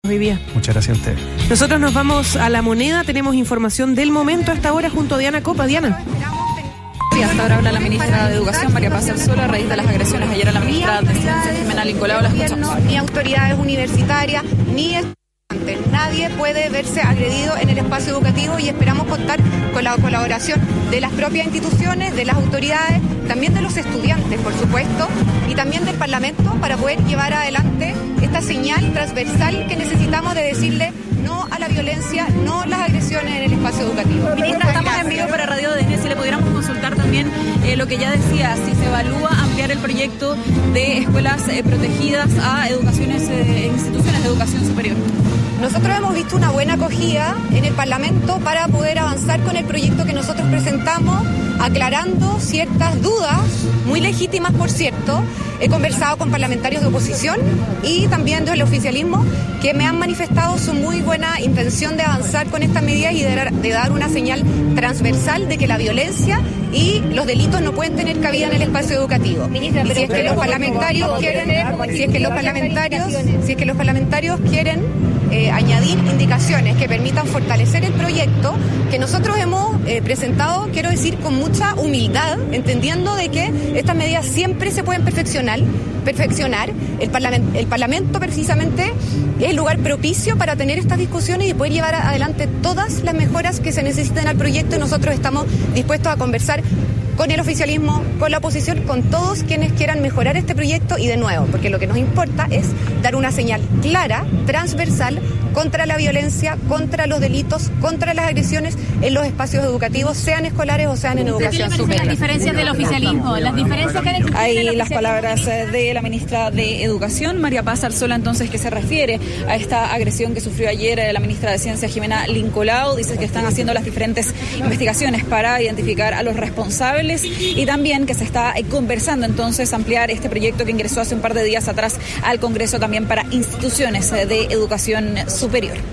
hoy día. Muchas gracias a usted. Nosotros nos vamos a La Moneda, tenemos información del momento hasta ahora junto a Diana Copa. Diana. Y hasta ahora habla la ministra de Educación, María Paz Arzola, a raíz de las agresiones ayer a la ministra de Ciencia, Jimena Lincolao. La escuchamos. Ni autoridades universitarias, ni estudiantes. Nadie puede verse agredido en el espacio educativo y esperamos contar con la colaboración de las propias instituciones, de las autoridades, también de los estudiantes, por supuesto, y también del Parlamento para poder llevar adelante esta señal transversal que necesitamos de decirle no a la violencia, no a las agresiones en el espacio educativo. Ministra, estamos en vivo para Radio ADN, si le pudiéramos consultar también lo que ya decía, si se evalúa ampliar el proyecto de escuelas protegidas a instituciones de educación superior. Nosotros hemos visto una buena acogida en el Parlamento para poder avanzar con el proyecto que nosotros presentamos, aclarando ciertas dudas, muy legítimas por cierto. He conversado con parlamentarios de oposición y también del oficialismo que me han manifestado su muy buena intención de avanzar con estas medidas y de dar una señal transversal de que la violencia y los delitos no pueden tener cabida en el espacio educativo. Ministra, y si es que los parlamentarios quieren añadir indicaciones que permitan fortalecer el proyecto que nosotros hemos presentado, quiero decir, con mucha humildad, entendiendo de que estas medidas siempre se pueden perfeccionar. El Parlamento precisamente es el lugar propicio para tener estas discusiones y poder llevar adelante todas las mejoras que se necesiten al proyecto, y nosotros estamos dispuestos a conversar con el oficialismo, con la oposición, con todos quienes quieran mejorar este proyecto y de nuevo, porque lo que nos importa es dar una señal clara, transversal, contra la violencia, contra los delitos, contra las agresiones en los espacios educativos, sean escolares o sean en educación superior. Las diferencias del oficialismo, las diferencias que hay las palabras de la ministra de Educación, María Paz Arzola, entonces, que se refiere a esta agresión que sufrió ayer la ministra de Ciencia, Jimena Lincolao. Dice que están haciendo las diferentes investigaciones para identificar a los responsables y también que se está conversando entonces ampliar este proyecto que ingresó hace un par de días atrás al Congreso también para instituciones de educación superior.